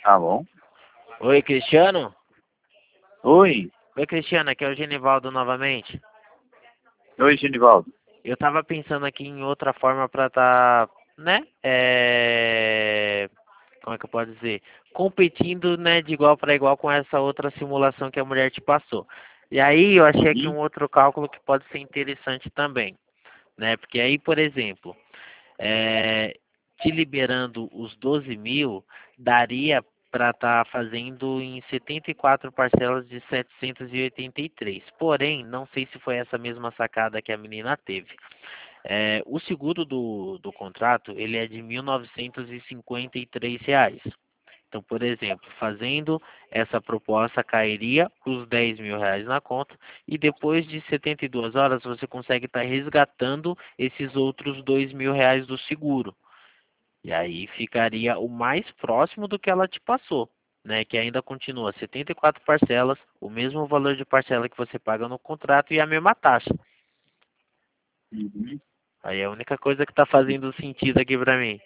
Tá bom. Oi, Cristiano? Oi. Oi, Cristiano, aqui é o Genivaldo novamente. Oi, Genivaldo. Eu tava pensando aqui em outra forma para estar, né? Como é que eu posso dizer? Competindo, né, de igual para igual com essa outra simulação que a mulher te passou. E aí eu achei aqui Uhum. um outro cálculo que pode ser interessante também, né? Porque aí, por exemplo, é, te liberando os 12 mil, daria para estar fazendo em 74 parcelas de 783. Porém, não sei se foi essa mesma sacada que a menina teve. O seguro do contrato, ele é de R$ 1.953. Então, por exemplo, fazendo essa proposta, cairia os R$ 10.000 na conta e depois de 72 horas você consegue estar resgatando esses outros R$ 2.000 do seguro. E aí ficaria o mais próximo do que ela te passou, né? Que ainda continua 74 parcelas, o mesmo valor de parcela que você paga no contrato e a mesma taxa. Uhum. Aí é a única coisa que está fazendo sentido aqui para mim.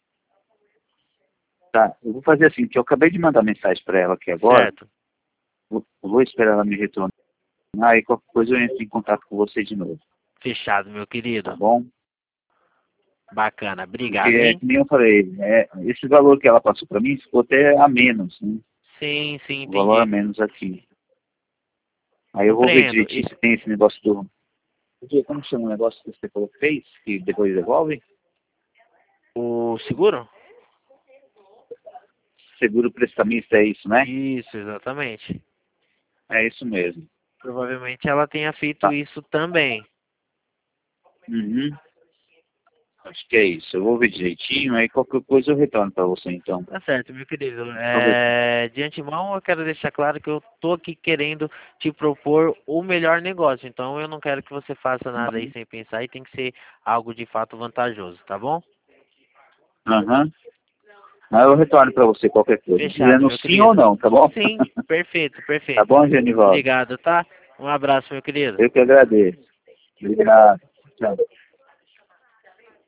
Tá, eu vou fazer assim, que eu acabei de mandar mensagem para ela aqui agora. Certo? Vou esperar ela me retornar. Aí qualquer coisa eu entro em contato com você de novo. Fechado, meu Tá querido. bom? Bacana. Porque Obrigado, é hein? que nem eu falei, esse valor que ela passou para mim ficou até a menos, né? Sim, sim, O valor a entendi. menos aqui. Aí eu vou ver Compreendo. direitinho se tem esse negócio do. Como chama o negócio que você falou que fez, que depois devolve? O seguro? Seguro prestamista é isso, né? Isso, exatamente. É isso mesmo. Provavelmente ela tenha feito Tá. isso também. Uhum. Acho que é isso. Eu vou ver direitinho, aí qualquer coisa eu retorno para você então. Tá certo, meu querido. Talvez. De antemão, eu quero deixar claro que eu tô aqui querendo te propor o melhor negócio. Então, eu não quero que você faça nada aí sem pensar e tem que ser algo de fato vantajoso, tá bom? Aham. Mas eu retorno para você qualquer coisa, Fechado, dizendo meu sim ou querido. não, tá bom? Sim, perfeito, Tá perfeito. bom, Genivaldo? Obrigado, tá? Um abraço, meu querido. Eu que agradeço. Obrigado. Tchau.